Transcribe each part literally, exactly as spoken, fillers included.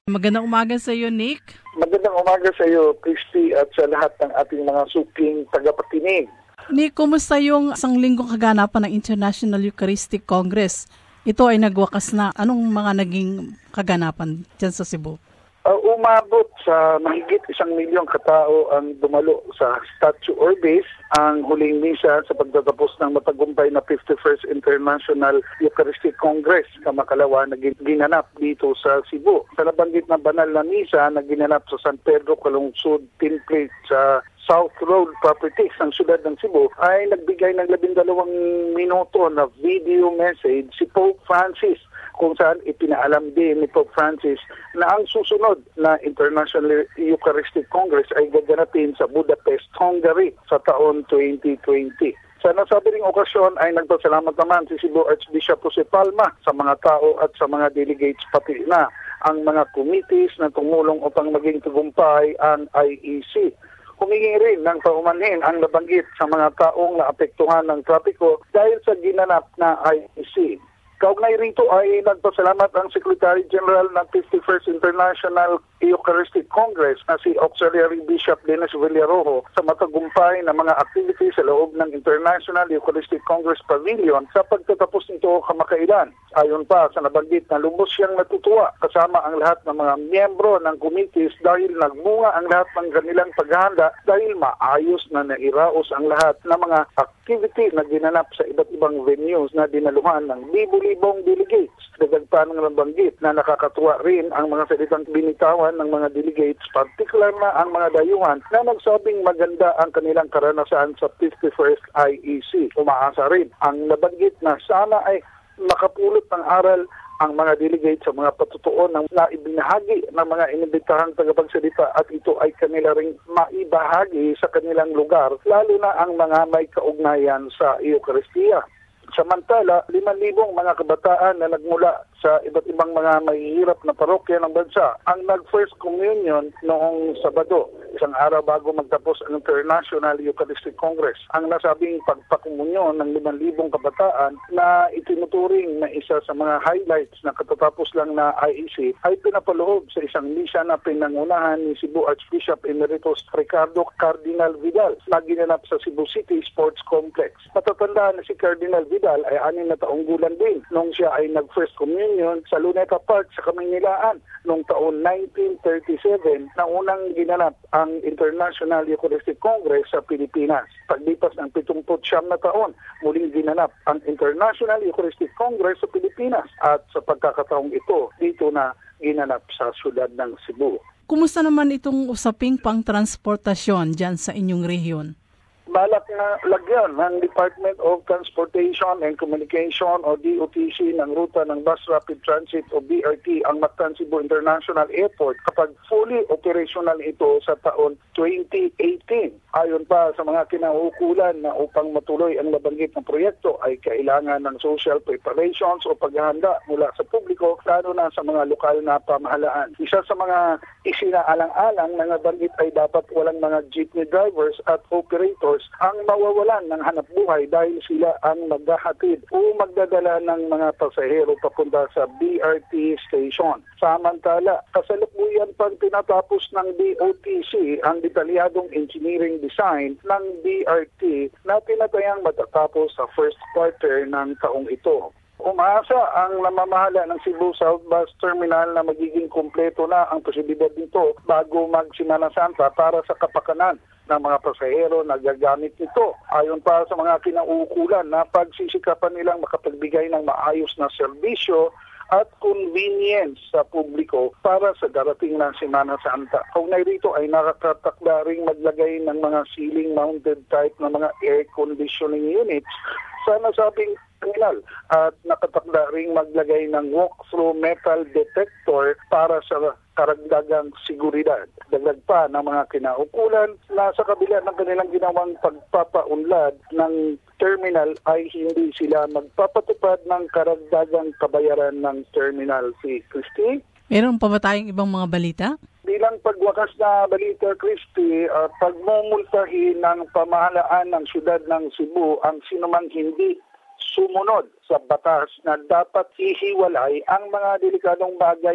Magandang umaga sa iyo, Nick. Magandang umaga sa iyo, Christy, at sa lahat ng ating mga suking tagapakinig. Nick, kumusta yung isang linggong kaganapan ng International Eucharistic Congress? Ito ay nagwakas na. Anong mga naging kaganapan dyan sa Cebu? Uh, umabot sa mahigit isang milyong katao ang dumalo sa Statue Orbis, ang huling misa sa pagtatapos ng matagumpay na fifty-first International Eucharistic Congress kamakalawa na ginanap dito sa Cebu. Sa nabanggit na banal na misa na ginanap sa San Pedro Calungsod Temple sa South Road Properties ng siyudad ng Cebu ay nagbigay ng labindalawang minuto na video message si Pope Francis, kung saan ipinaalam din ni Pope Francis na ang susunod na International Eucharistic Congress ay gaganapin sa Budapest, Hungary sa taon twenty twenty. Sa nasabi ring okasyon ay nagpasalamat naman si Cebu Archbishop Jose Palma sa mga tao at sa mga delegates, pati na ang mga committees na tumulong upang maging tagumpay ang I E C. Humingi rin ng paumanhin ang nabanggit sa mga taong naapektuhan ng trapiko dahil sa ginanap na I E C. Kaugnay rito ay nagpasalamat ang Secretary General ng fifty-first International Eucharistic Congress na si Auxiliary Bishop Dennis Villarojo sa matagumpay na mga activities sa loob ng International Eucharistic Congress Pavilion sa pagtatapos nito kamakailan. Ayon pa sa nabanggit na lubos siyang natutuwa kasama ang lahat ng mga miyembro ng committees dahil nagmunga ang lahat ng kanilang paghahanda dahil maayos na nairaos ang lahat ng mga activity na ginanap sa iba't ibang venues na dinaluhan ng libo-libong delegates. Dagdag pa ng nabanggit na nakakatuwa rin ang mga salitang binitawan ng mga delegates, partikular na ang mga dayuhan na nagsabing maganda ang kanilang karanasan sa fifty-first I E C. Umaasa rin ang nabanggit na sana ay makapulot ng aral ang mga delegates sa mga patutuon ng naibinahagi ng mga inibitahang tagapagsalita at ito ay kanila ring maibahagi sa kanilang lugar, lalo na ang mga may kaugnayan sa Eucharistia. Samantala, limang libong mga kabataan na nagmula sa iba't ibang mga mahihirap na parokya ng bansa ang nag-first communion noong Sabado, isang araw bago magtapos ang International Eucharistic Congress. Ang nasabing pagpakomunyon ng limang libong kabataan na itinuturing na isa sa mga highlights na katatapos lang na I E C ay pinapaloob sa isang misa na pinangunahan ni Cebu Archbishop Emeritus Ricardo Cardinal Vidal na ginanap sa Cebu City Sports Complex. Matatandaan na si Cardinal Vidal ay anim na taong gulang din nung siya ay nag-first communion sa Luneta Park sa Kamaynilaan noong taon nineteen thirty-seven na unang ginanap ang International Eucharistic Congress sa Pilipinas. Paglipas ng pitungput siyam na taon, muling ginanap ang International Eucharistic Congress sa Pilipinas at sa pagkakataong ito, dito na ginanap sa siyudad ng Cebu. Kumusta naman itong usaping pang-transportasyon dyan sa inyong rehiyon? Balak na lagyan ng Department of Transportation and Communication o D O T C ng ruta ng Bus Rapid Transit o B R T ang Mactan Cebu International Airport kapag fully operational ito sa taon twenty eighteen. Ayon pa sa mga kinaukulan na upang matuloy ang nabanggit ng proyekto ay kailangan ng social preparations o paghahanda mula sa publiko lalo na sa mga lokal na pamahalaan. Isa sa mga isinaalang-alang na nabanggit ay dapat walang mga jeepney drivers at operators ang mawawalan ng hanap buhay dahil sila ang maghahatid o magdadala ng mga pasahero papunta sa B R T station. Samantala, kasalukuyan pang tinatapos ng D O T C ang detalyadong engineering design ng B R T na tinatayang matatapos sa first quarter ng taong ito. Umaasa ang namamahala ng Cebu South Bus Terminal na magiging kumpleto na ang posibilidad nito bago mag-Semana Santa para sa kapakanan ng mga pasahero na gagamit nito. Ayon pa sa mga kinauukulan na pagsisikapan nilang makapagbigay ng maayos na serbisyo at convenience sa publiko para sa darating na Semana Santa. Kaugnay rito ay nakakatakda ring maglagay ng mga ceiling-mounted type na mga air conditioning units sa nasabing terminal at nakatakda ring maglagay ng walk-through metal detector para sa karagdagang seguridad. Dagdag pa ng mga kinaukulan na sa kabila ng kanilang ginawang pagpapaunlad ng terminal ay hindi sila magpapatupad ng karagdagang kabayaran ng terminal fee. Christy? Meron pa ba tayong ibang mga balita? Bilang pagwakas na balita, Christy, uh, pagmumultahin ng pamahalaan ng siyudad ng Cebu ang sinumang hindi sumunod sa batas na dapat hihiwalay ang mga delikadong bagay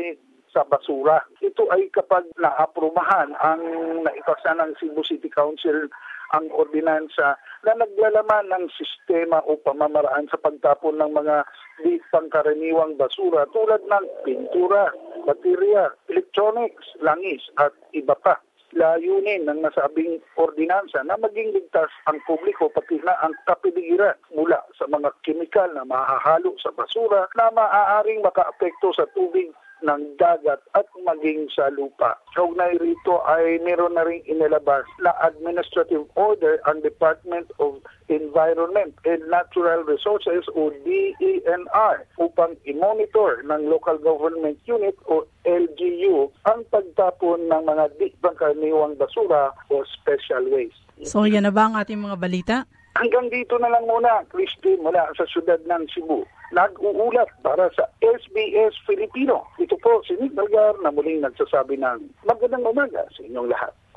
sa basura. Ito ay kapag naaprubahan ang naipasa ng Cebu City Council ang ordinansa na naglalaman ng sistema o pamamaraan sa pagtapon ng mga di pangkaraniwang basura tulad ng pintura, baterya, electronics, langis at iba pa. Layunin ng nasabing ordinansa na maging ligtas ang publiko pati na ang kapiligiran mula sa mga kemikal na mahahalo sa basura na maaaring makaapekto sa tubig ng dagat at maging sa lupa. Kaugnay rito ay meron na rin inilabas na administrative order ang Department of Environment and Natural Resources o D E N R upang i-monitor ng Local Government Unit o L G U ang pagtapon ng mga di pangkaraniwang basura o special waste. So yan na ba ang ating mga balita? Hanggang dito na lang muna, Christy, mula sa siyudad ng Cebu. Nag-uulat para sa S B S Filipino. Ito po si Nick Balgar na muling nagsasabi ng magandang umaga sa inyong lahat.